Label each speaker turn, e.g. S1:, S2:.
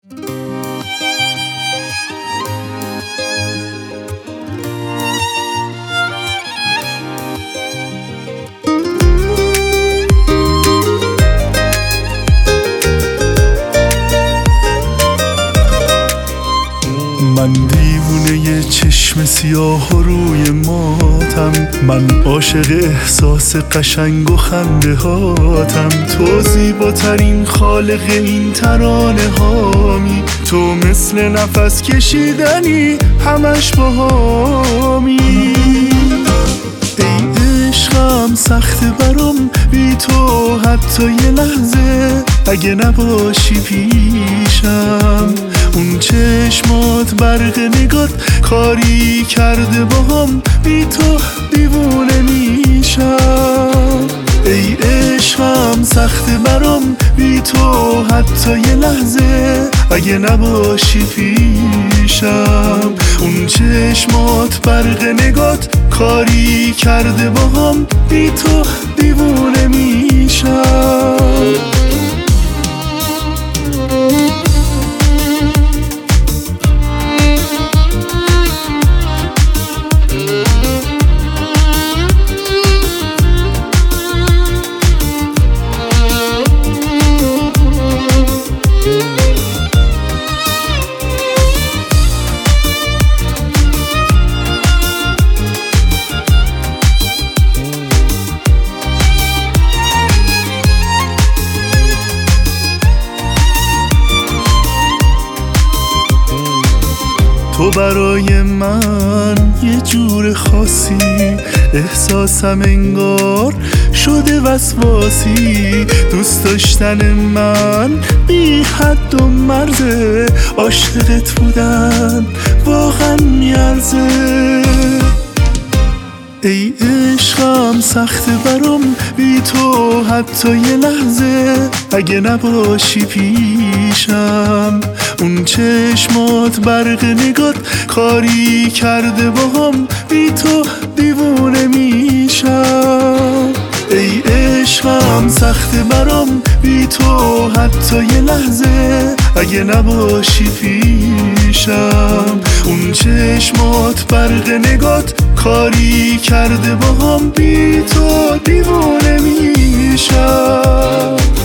S1: من دیوونه چشم سیاه و روی ماتم، من عاشق احساس قشنگ و خنده هاتم. تو زیباترین خالق این ترانه هامی، تو مثل نفس کشیدنی همش باهامی. ای عشقم سخت برام بی تو حتی یه لحظه، اگه نباشی پیشم. اون چشمات برق نگات کاری کرده باهم، بی تو دیوونه میشم. ای عشقم سخت برام بی تو حتی یه لحظه، اگه نباشی پیشم. اون چشمات برق نگات کاری کرده باهم، بی تو دیوونه میشم. تو برای من یه جور خاصی، احساسم انگار شده وسواسی. دوست داشتن من بی حد و مرزه، عاشقت بودن واقعا میارزه. ای عشقم سخت برام بی تو حتی یه لحظه، اگه نباشی پیشم. اون چشمات برق نگات کاری کرده باهم، بی تو دیوونه میشم. ای عشقم سخت برام بی تو حتی یه لحظه، اگه نباشی پیشم. اون چشمات برق نگات کاری کرده باهم، بی تو دیوونه میشم.